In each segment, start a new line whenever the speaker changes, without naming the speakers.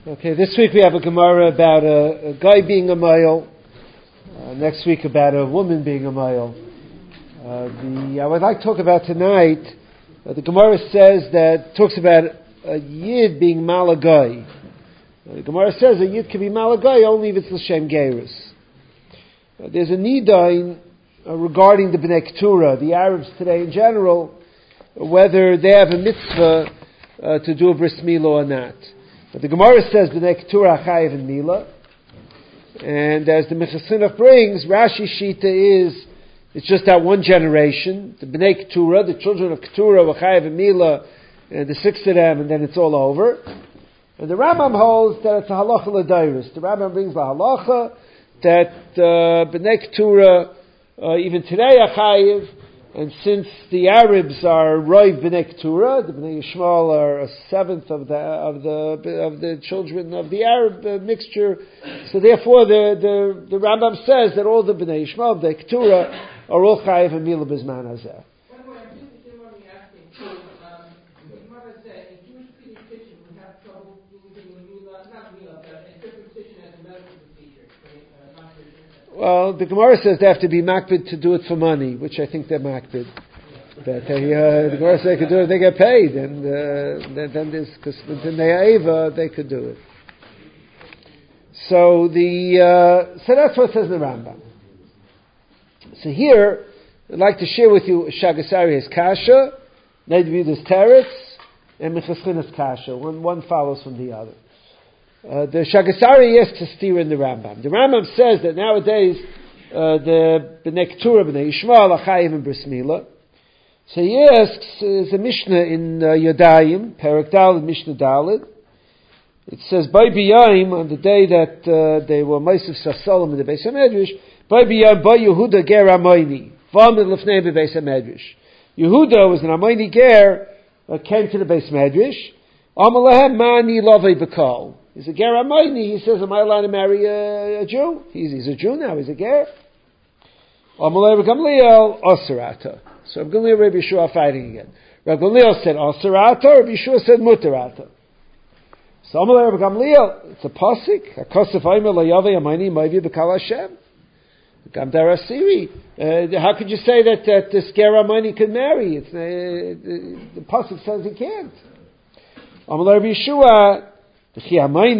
Okay, this week we have a Gemara about a guy being a male. Next week about a woman being a male. I would like to talk about tonight, the Gemara talks about a Yid being Malagai. The Gemara says a Yid can be Malagai only if it's L'Shem Geirus. There's a Nidain regarding the Bnei Keturah, the Arabs today in general, whether they have a mitzvah to do a bris milah or not. But the Gemara says Bnei Keturah chayiv and milah, and as the Mechasinach brings, Rashi Shita it's just that one generation. The Bnei Keturah, the children of Keturah, were chayiv and milah, and the six of them, and then it's all over. And the Rambam holds that it's a halacha l'dairis. The Rambam brings the halacha that Bnei Keturah even today are chayiv. And since the Arabs are Roiv B'nai Keturah, the B'nai Yishmael are a seventh of the children of the Arab mixture, so therefore the Rambam says that all the B'nai Yishmael, B'nai Keturah, are all chayiv and milah b'zman hazeh. Well, the Gemara says they have to be makbid to do it for money, which I think they're makbid. But the Gemara says they could do it, they get paid, and then there's, because in the they could do it. So that's what it says in the Rambam. So here, I'd like to share with you Shagasari's Kasha, Nedvidas Teretz, and Mechaschina's Kasha. One follows from the other. The Shagasari asks to steer in the Rambam. The Rambam says that nowadays the Bnei Keturah, Bnei Yishmael, are chayiv and bris milah. So he asks, there's a Mishnah in Yodayim, Perek Daled, Mishnah Daled. It says, By B'yayim, on the day that they were Meisiv Sasalim in the Beis HaMedrash, By B'yayim, By Yehuda Ger Amayni, V'amid Lefnei Beis HaMedrash. Yehuda was an Amayni Ger, came to the Beis HaMedrash, Amalehem Mani Lavei B'kal. He's a ger amayni. He says, "Am I allowed to marry a Jew?" He's a Jew now. He's a ger. Amalei Rabbi Gamliel Osirata. So Rabbi Gamliel and Rabbi Yeshua are fighting again. Rabbi Gamliel said Osirata. Rabbi Yeshua said Mutarata. So Amalei Rabbi Gamliel. It's a pasuk. Hakosef Aimer Layave Amayni Ma'avi B'Kal Hashem. Gamdar Asiri. How could you say that this ger amayni could marry? The pasuk says he can't. Amalei Rabbi Yeshua. And Rabbi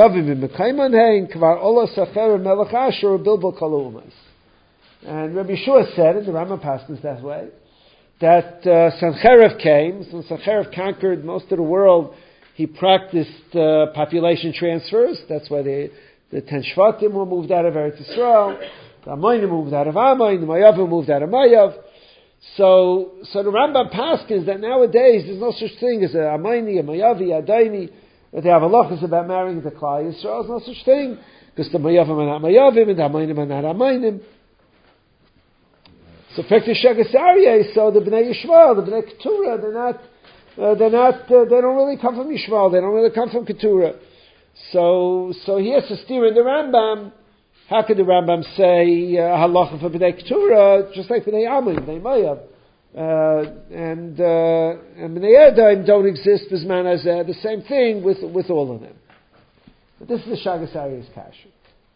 Yeshua said, and the Rambam passes that way, that Sancherev came. So Sancherev conquered most of the world. He practiced population transfers. That's why the 10 Shvatim were moved out of Eretz Yisrael. The Amaynim moved out of Amayin. The Mayavim moved out of Mayav. So the Rambam passes that nowadays there's no such thing as a Amayni, a Mayavi, a Daini. But they have halachas about marrying the Klal Yisrael. There's no such thing, because the Mayavim are not Mayavim, and the Amaynim are not Amaynim. So, Pekti Shagasariye, so the Bnei Yishmael, the Bnei Keturah, they don't really come from Yishmael, they don't really come from Keturah. So he has to steer in the Rambam. How could the Rambam say halacha for Bnei Keturah, just like Bnei Amayim, Bnei Mayav? And Bnei Edaim don't exist b'zman hazeh. The same thing with all of them. But this is the Shagasari's Kasha.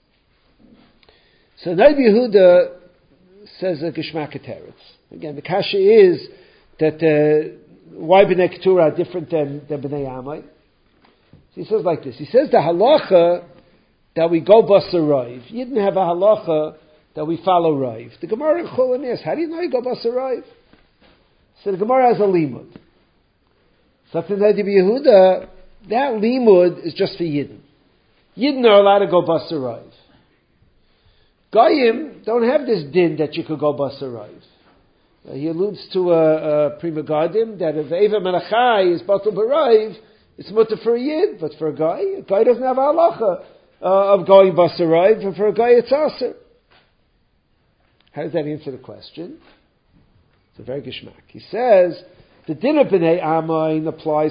So Nabi Yehuda says a Geshmak Teretz. Again, the Kasha is that why Bnei Keturah are different than Bnei Amay. So he says like this. He says the halacha that we go basar raiv. You didn't have a halacha that we follow raiv. The Gemara in Chullin is, how do you know you go basar raiv? So the Gemara has a limud. Something that Rabbi Yehuda, that limud is just for Yidden. Yidden are allowed to go basar raiv. Goyim don't have this din that you could go basar raiv. He alludes to a prima gardim that if Eva Menachai is batal b'raiv, it's mutter for a Yid, but for a guy doesn't have a halacha of going basar raiv, and for a guy it's aser. How does that answer the question? It's a very geshmak. He says the din of Bnei Amayin applies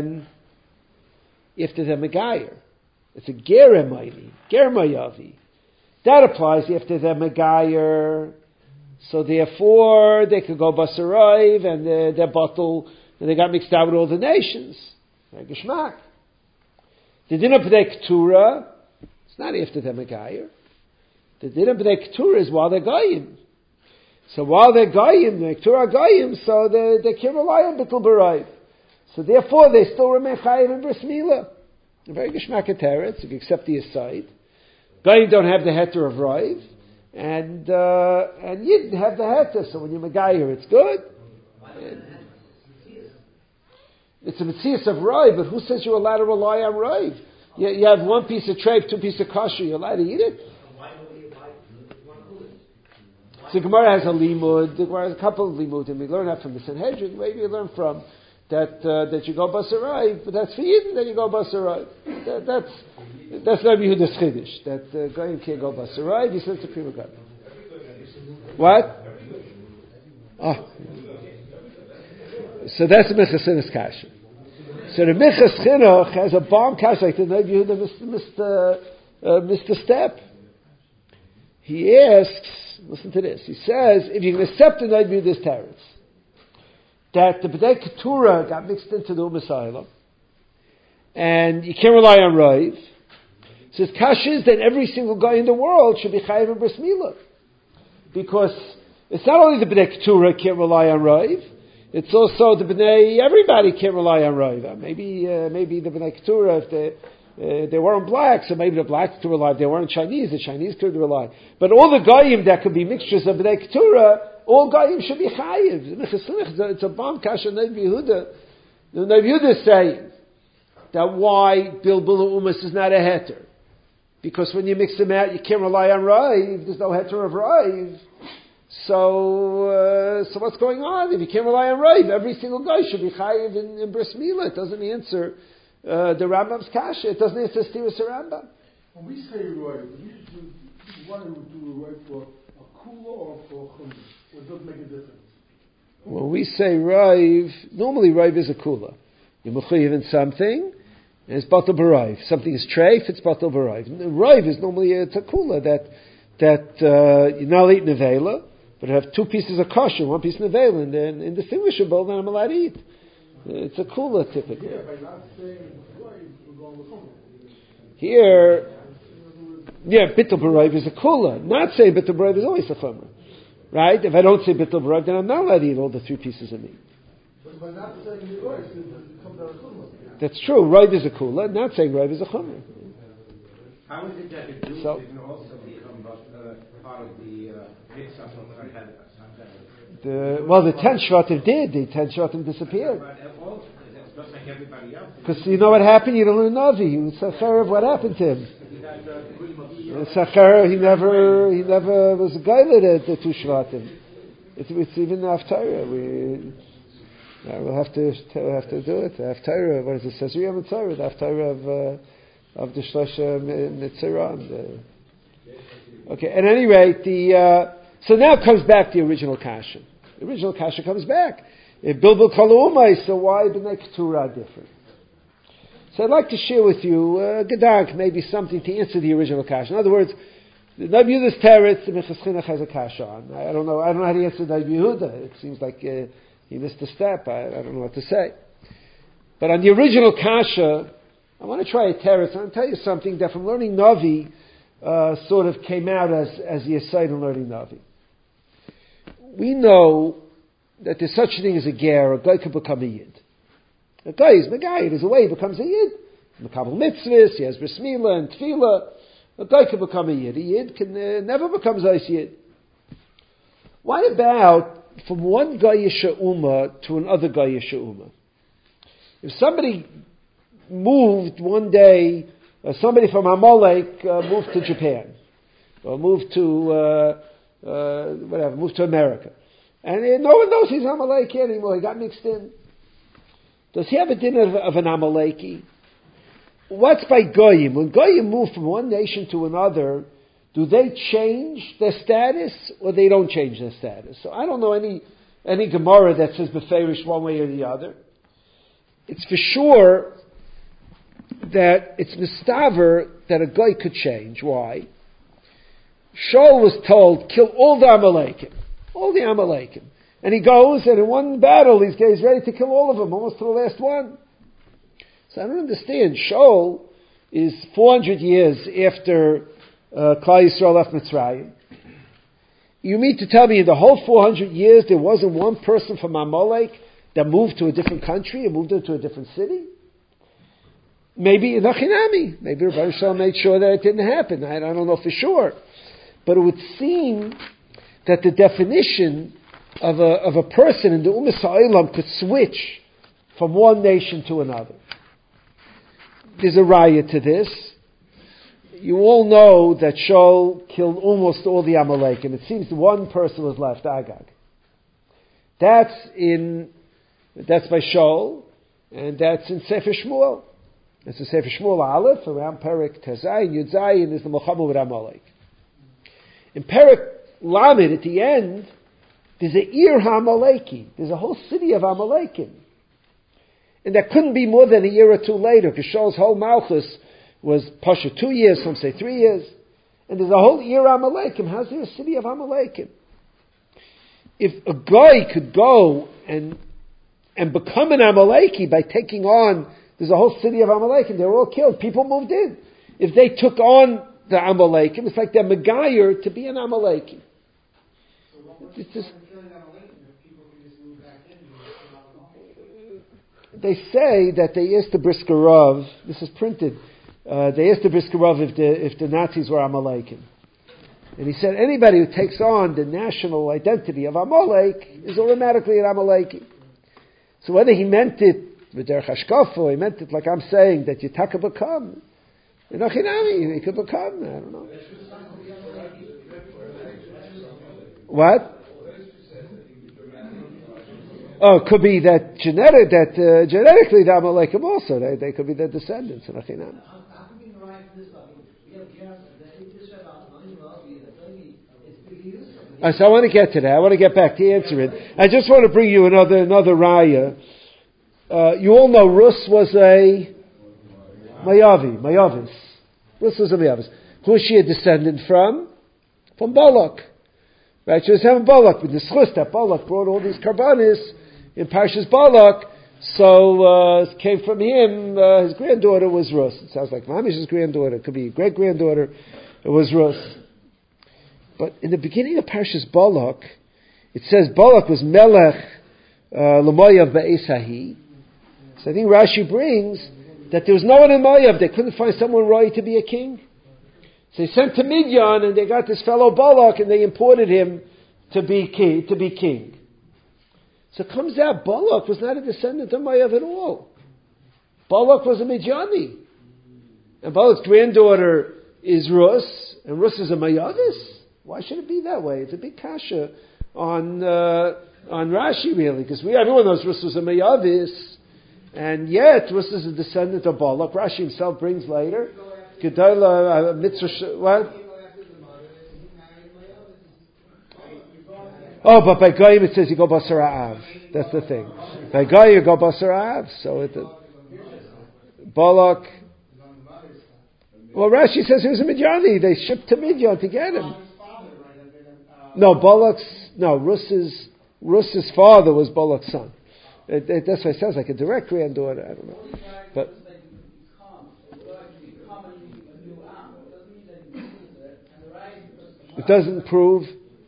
if there's a megayer. It's a ger amayni, ger mayavi. That applies if there's a megayer. So therefore they could go basar raiv and they're bottle and they got mixed out with all the nations. Very geshmak. The din of B'nai Keturah, it's not after the Megayer. The din of B'nai Keturah is while they're Goyim. So while they're Goyim, the Keturah Goyim, so they can't rely on Bittul B'Raiv. So therefore they still remain Chayiv in Bris Milah. A very Geshmak Teretz, if you accept the aside. Goyim don't have the heter of Raiv, and Yid have the heter, so when you're Megayer, it's good. It's a Metzias of Raiv, but who says you're allowed to rely on Raiv? You have one piece of treif, 2 pieces of kosher, you're allowed to eat it? So Gemara has a limud, the Gemara has a couple of limud, and we learn that from the Sanhedrin, maybe you learn from that you go Basaraiv, but that's for Yid, then you go Basaraiv. That's Rabbi Yehuda's Chiddush, that Goyim can't go Basaraiv, he says to Pri Megaber. What? Oh. So that's the Minchas Chinuch Kasha. So the Minchas Chinuch has a bomb kasha like the Rabbi Yehuda missed the step. He asks, listen to this, he says, if you can accept the Rabbi Yehuda's teretz, that the B'nai Keturah got mixed into the Umas Haylam, and you can't rely on Raiv, says kasha is that every single guy in the world should be Chayiv in Bris Milah. Because it's not only the B'nai Keturah can't rely on Raiv, it's also the B'nai, everybody can't rely on Raiv. Maybe the B'nai Keturah, if they weren't black, so maybe the blacks could rely. If they weren't Chinese, the Chinese could rely. But all the Goyim that could be mixtures of B'nai Keturah, all Goyim should be Chayiv. It's a bomb kasha Rabbi Yehuda. The Rabbi Yehuda is saying that why Bilbul Umas is not a heter. Because when you mix them out, you can't rely on Raiv. There's no heter of Raiv. So what's going on? If you can't rely on Raiv, every single guy should be Chayiv in Bris Milah. It doesn't answer the Rambam's kasha. It doesn't answer Stiras Rambam.
When we say Raiv, you want to do Raiv for a kula or for a chumrah? Or it doesn't make a difference?
When we say Raiv, normally Raiv is a kula. You're mechuyev in something, and it's batal b'raiv. Something is treif, it's batal b'raiv. Raiv is normally it's a kula that you're not eating nevela, but have 2 pieces of kosher, 1 piece of nevela, and then indistinguishable, then I'm allowed to eat. It's a kula typically.
Yeah, by not saying Raiv, we're going with chumrah.
Here, bittul b'raiv is a kula. Not saying bittul b'raiv is always a chumrah. Right? If I don't say bittul b'raiv, then I'm not allowed to eat all the 3 pieces of meat.
But by not saying Raiv, it comes out of chumrah.
That's true. Raiv is a kula. Not saying Raiv is a chumrah.
How is it that the Jews can also become part of the mitzvah of
the 10 Shvatim did. The 10 Shvatim disappeared.
Just like everybody else.
Because you know what happened? You don't learn Navi. You Sacher of what happened to him. Sacher, he never was a guy at the 2 Shvatim. It's even the Haftarah. We'll have to do it. The Haftarah, what is it? Says Riyam Mitzvah, the Haftarah of the Shlosha Mitziran. Okay, at any rate, so now comes back the original kasha. The original kasha comes back. Bilbul Kalumai, so why B'nai Keturah different? So I'd like to share with you, Gedank, maybe something to answer the original kasha. In other words, the Rabbi Yehuda's teretz, the Minchas Chinuch has a kasha on. I don't know how to answer Rabbi Yehuda. It seems like he missed a step. I don't know what to say. But on the original kasha, I want to try a teretz. I want to tell you something that from learning Navi, sort of came out as the aside in learning Navi. We know that there's such a thing as a ger, a guy could become a yid. A guy is Megayid, there's a way he becomes a yid. Mekabel mitzvahs, he has bris milah and tefillah. A guy can become a yid. A yid can never become Zayis yid. What about from one Goyish Ummah to another Goyish Ummah? If somebody moved one day, somebody from Amalek moved to Japan, or moved to moved to America, and no one knows he's Amaleki anymore. He got mixed in. Does he have a din of an Amaleki? What's by Goyim? When Goyim move from one nation to another, do they change their status or they don't change their status? So I don't know any Gemara that says beferish one way or the other. It's for sure that it's mistaver that a guy could change. Why? Shaul was told, kill all the Amalekim. All the Amalekim. And he goes, and in one battle, he's ready to kill all of them, almost to the last one. So I don't understand. Shaul is 400 years after Klal Yisrael left Mitzrayim. You mean to tell me in the whole 400 years there wasn't one person from Amalek that moved to a different country and moved into a different city? Maybe in Achinami. Maybe Rabbi Shalom made sure that it didn't happen. I don't know for sure. But it would seem that the definition of a person in the Ummah Ha'olam could switch from one nation to another. There's a raya to this. You all know that Shaul killed almost all the Amalek, and it seems one person was left, Agag. That's by Shaul, and that's in Sefer Shmuel. It's in Sefer Shmuel Aleph, around Perek Tezayin, Yud Zayin, is the Milchama with Amalek. In Perek Lamed, at the end, there's a Ir HaAmaleki. There's a whole city of Amalekim. And that couldn't be more than a year or two later, because Shaul's whole Malchus was Pasha 2 years, some say 3 years. And there's a whole Ir HaAmalekim. How's there a city of Amalekim? If a guy could go and become an Amaleki by taking on, there's a whole city of Amalekim, they were all killed, people moved in. If they took on the Amalekim, it's like they're Megayer to be an Amaleki. It's just, they say that they asked the Brisker Rav, this is printed, they asked the Brisker Rav if the Nazis were Amalekim. And he said anybody who takes on the national identity of Amalek is automatically an Amaleki. So whether he meant it with Derech Hashkafa, or he meant it like I'm saying, that you taka become, in Achinami, he could become, I don't know. What? Oh, it could be that genetically the Amalekim also, they could be their descendants in Achinami. So I want to get to that. I want to get back to answer it. I just want to bring you another raya. You all know Rus was a Mayavis. Rus was a Mayavis. Who is she a descendant from? From Balak. Right? She was having Balak with the schus that Balak brought all these karbanis in Parshas Balak. So it came from him. His granddaughter was Rus. It sounds like Mamish's granddaughter. It could be great granddaughter. It was Rus. But in the beginning of Parshas Balak, it says Balak was Melech L'Moyav Be'esahi. So I think Rashi brings that there was no one in Moav. They couldn't find someone right to be a king. So they sent to Midian and they got this fellow Balak and they imported him to be king. So it comes out Balak was not a descendant of Moav at all. Balak was a Midiani. And Balak's granddaughter is Rus, and Rus is a Mayavis. Why should it be that way? It's a big kasha on Rashi, really, because everyone knows Rus was a Mayavis, and yet Rus is a descendant of Balak. Rashi himself brings later. Gedola mitzvah. What? Oh, but by Goyim it says you go Basar Av. That's the thing. By Goyim you go Basar Av. So Balak. Well, Rashi says he was a Midiani. They shipped to Midian to get him. No, Rus's father was Balak's son. That's why it sounds like a direct granddaughter. I don't know. But it doesn't prove.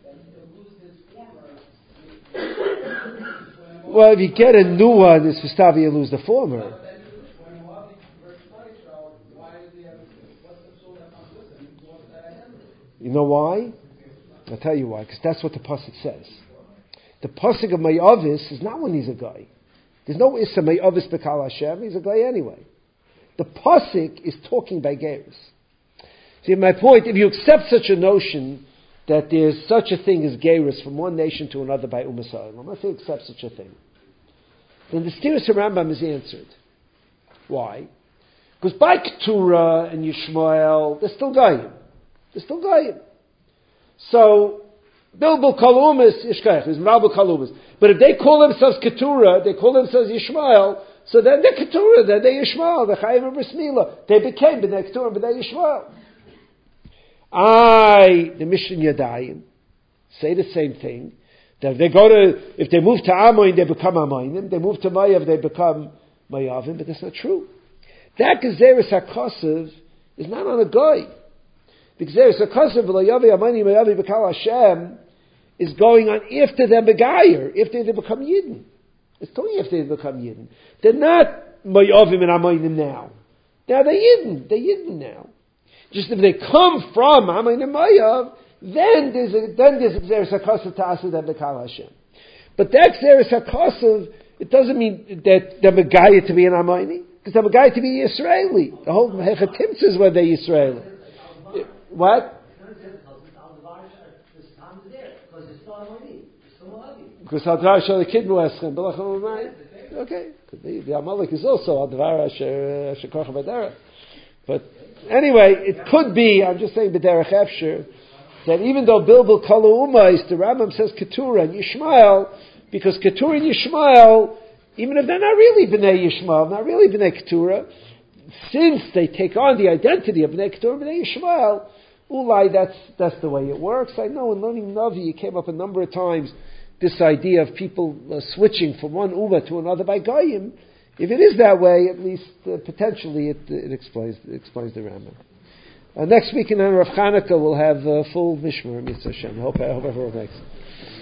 Well, if you get a new one, it's Vistavi, you lose the former. You know why? I'll tell you why, because that's what the pasuk says. The pasuk of Mayavis is not when he's a guy. There's no Issa Mayavis B'Kal Hashem, he's a guy anyway. The pasuk is talking by Geras. See, my point, if you accept such a notion that there's such a thing as Geras from one nation to another by Ummah Ha'olam, if you accept such a thing, then the Stiris Rambam is answered. Why? Because by Keturah and Yishmael, they're still Goyim. So, Bilbul Kalumis, Ishkaich, is Malbul Kalumis. But if they call themselves Keturah, they call themselves Yishmael, so then they're Keturah, then they're Yishmael, they're Chayim and Bris Milah. They became B'nai Keturah, B'nai Yishmael. The Mishnah Yadayim say the same thing. That if they move to Amoin, they become Amoinim. They move to Mayav, they become Mayavim. But that's not true. That Gezeres HaKosev is not on a goy. The Gezeres HaKosev v'lo yavi amani mayavi b'kal Hashem is going on if they're begayer, if they become Yidden. It's only if they become Yidden. They're not mayavim and amayim now. Now they're Yidden now. Just if they come from amayim and mayav, then there's a Gezeres HaKosev ta'aseh them b'kal Hashem. But that Gezeres HaKosev, it doesn't mean that they're begayer to be an amayim, because they're begayer to be Israeli. The whole Hechatimtz is where they're Israeli. What? Because Hadvar Shal Kidmu Eschem Belachom Umayim. Okay, the Amalek is also Hadvar Asher Kocha B'derech. But anyway, it could be. I'm just saying B'derech Efsher that even though Bilbil Kala Umais, the Rambam says Keturah and Yishmael, because Keturah and Yishmael, even if they're not really B'nai Yishmael, not really B'nai Keturah, since they take on the identity of B'nai Keturah and B'nai Yishmael, Ulai, that's the way it works. I know in learning Navi, it came up a number of times. This idea of people switching from one uva to another by goyim, if it is that way, at least potentially it explains the Rambam. Next week in Rav Chanukah we'll have full Mishmar, Mitzvah Hashem. I hope everyone makes it.